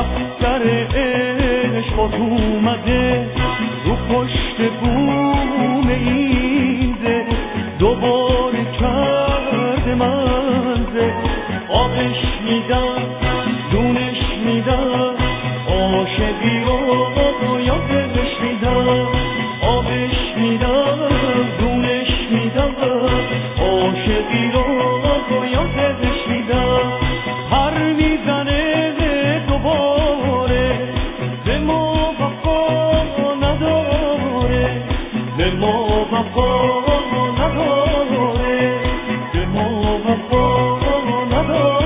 کفتر عشق اومده رو پشت بوم این ده دوباره کرده منزه آبش میدم دونش میدم عاشقی رو یادش میدم آبش میدم دونش میدم عاشقی رو یادش میدم هر میزنه دوباره به ما وفا نداره به ما وفا نداره به ما وفا نداره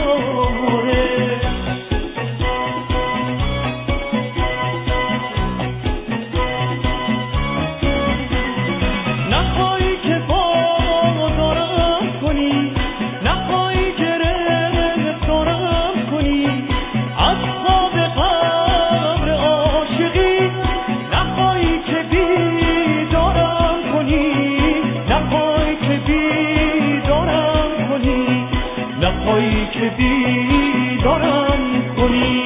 نخوای که بازارم کنی نخوای که رفتارم کنی از خواب قبر عاشقی نخوای که بیدارم کنی نخوای که بیدارم کنی نخوای که بیدارم کنی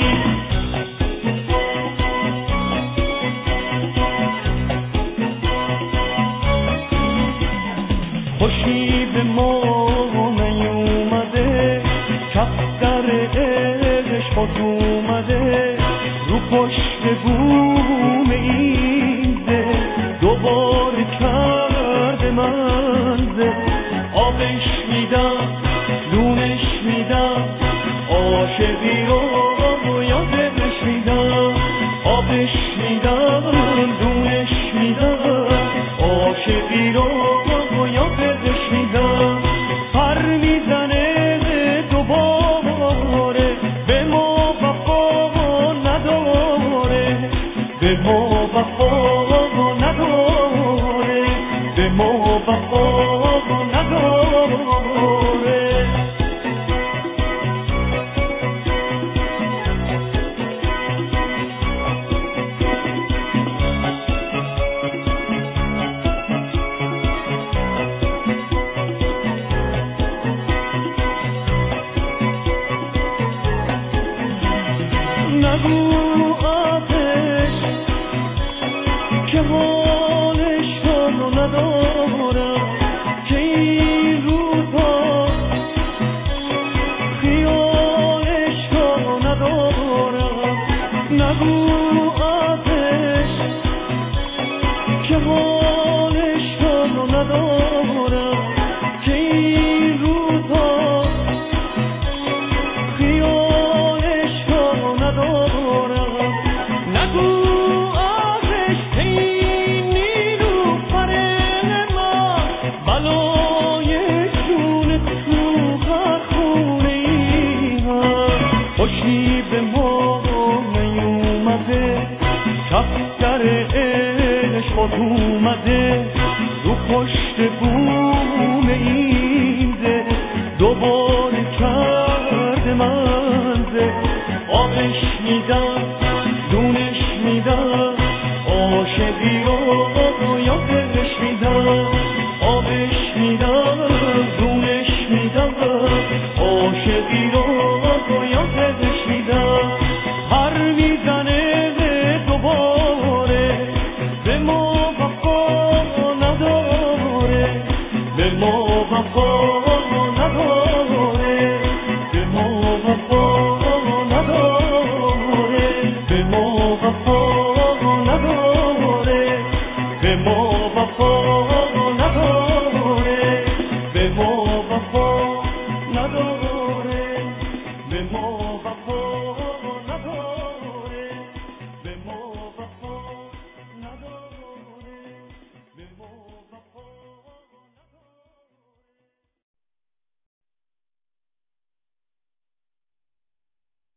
خوشی به ما نیومده کفتر عشق اومده رو پشت بوم این ده دوباره کرده منزه آبش میدم دونش میدم عاشقی رو یادش میدم آبش میدم دونش میدم عاشقی رو یادش میدم پر میزنه دوباره به ما وفا نداره به ما وفا نداره به ما وفا نداره نگو آتش که حالش رو ندارم که این روزا خیالش رو ندارم نگو آتش که حالش رو ندارم که این روزا خیالش رو ندارم نگو آتش که این نیلوفر من بلای جون تو خونه ای هم خوشی به ما نیومده کفتر عشق اومده رو پشت بوم این ده دوباره کرده منزه آبش میدم